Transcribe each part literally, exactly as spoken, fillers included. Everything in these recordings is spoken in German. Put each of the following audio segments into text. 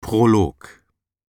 Prolog.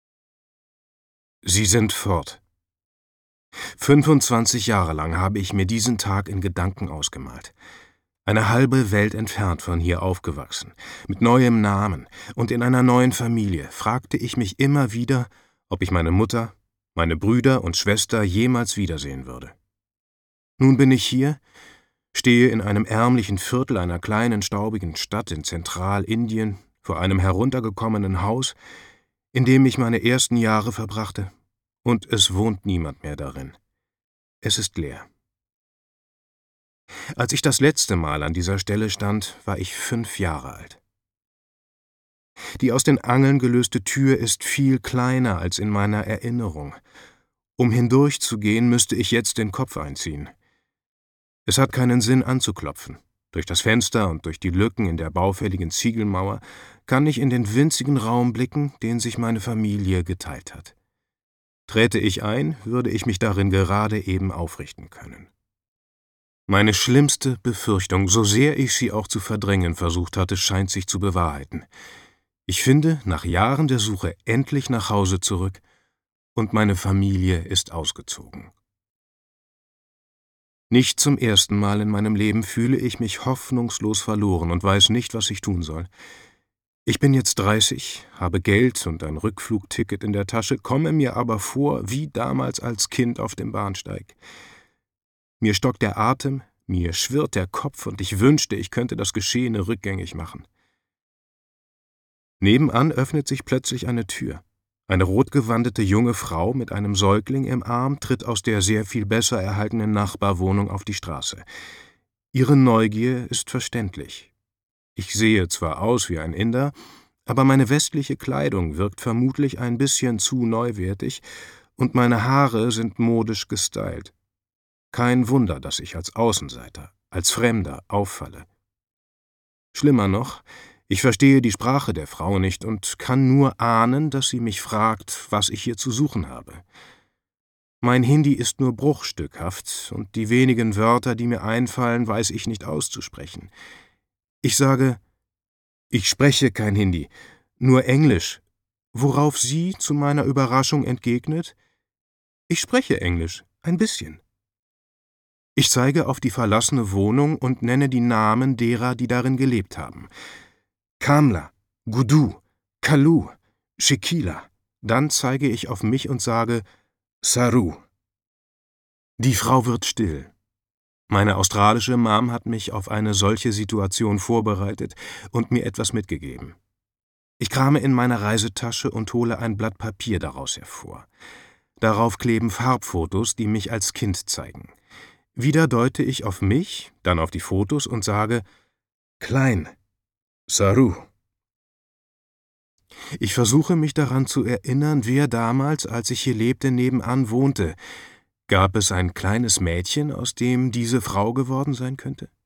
Sie sind fort. fünfundzwanzig Jahre lang habe ich mir diesen Tag in Gedanken ausgemalt. Eine halbe Welt entfernt von hier aufgewachsen, mit neuem Namen und in einer neuen Familie, fragte ich mich immer wieder, ob ich meine Mutter, meine Brüder und Schwester jemals wiedersehen würde. Nun bin ich hier, stehe in einem ärmlichen Viertel einer kleinen, staubigen Stadt in Zentralindien vor einem heruntergekommenen Haus, in dem ich meine ersten Jahre verbrachte, und es wohnt niemand mehr darin. Es ist leer. Als ich das letzte Mal an dieser Stelle stand, war ich fünf Jahre alt. Die aus den Angeln gelöste Tür ist viel kleiner als in meiner Erinnerung. Um hindurchzugehen, müsste ich jetzt den Kopf einziehen. Es hat keinen Sinn anzuklopfen. Durch das Fenster und durch die Lücken in der baufälligen Ziegelmauer kann ich in den winzigen Raum blicken, den sich meine Familie geteilt hat. Träte ich ein, würde ich mich darin gerade eben aufrichten können. Meine schlimmste Befürchtung, so sehr ich sie auch zu verdrängen versucht hatte, scheint sich zu bewahrheiten. Ich finde nach Jahren der Suche endlich nach Hause zurück und meine Familie ist ausgezogen. Nicht zum ersten Mal in meinem Leben fühle ich mich hoffnungslos verloren und weiß nicht, was ich tun soll. Ich bin jetzt dreißig, habe Geld und ein Rückflugticket in der Tasche, komme mir aber vor wie damals als Kind auf dem Bahnsteig. Mir stockt der Atem, mir schwirrt der Kopf und ich wünschte, ich könnte das Geschehene rückgängig machen. Nebenan öffnet sich plötzlich eine Tür. Eine rotgewandete junge Frau mit einem Säugling im Arm tritt aus der sehr viel besser erhaltenen Nachbarwohnung auf die Straße. Ihre Neugier ist verständlich. Ich sehe zwar aus wie ein Inder, aber meine westliche Kleidung wirkt vermutlich ein bisschen zu neuwertig und meine Haare sind modisch gestylt. Kein Wunder, dass ich als Außenseiter, als Fremder auffalle. Schlimmer noch, ich verstehe die Sprache der Frau nicht und kann nur ahnen, dass sie mich fragt, was ich hier zu suchen habe. Mein Hindi ist nur bruchstückhaft und die wenigen Wörter, die mir einfallen, weiß ich nicht auszusprechen. Ich sage, ich spreche kein Hindi, nur Englisch, worauf sie zu meiner Überraschung entgegnet, ich spreche Englisch, ein bisschen. Ich zeige auf die verlassene Wohnung und nenne die Namen derer, die darin gelebt haben. Kamla, Gudu, Kalu, Shekila. Dann zeige ich auf mich und sage Saru. Die Frau wird still. Meine australische Mom hat mich auf eine solche Situation vorbereitet und mir etwas mitgegeben. Ich krame in meiner Reisetasche und hole ein Blatt Papier daraus hervor. Darauf kleben Farbfotos, die mich als Kind zeigen. Wieder deute ich auf mich, dann auf die Fotos und sage Klein, Saru. Ich versuche mich daran zu erinnern, wer damals, als ich hier lebte, nebenan wohnte. Gab es ein kleines Mädchen, aus dem diese Frau geworden sein könnte?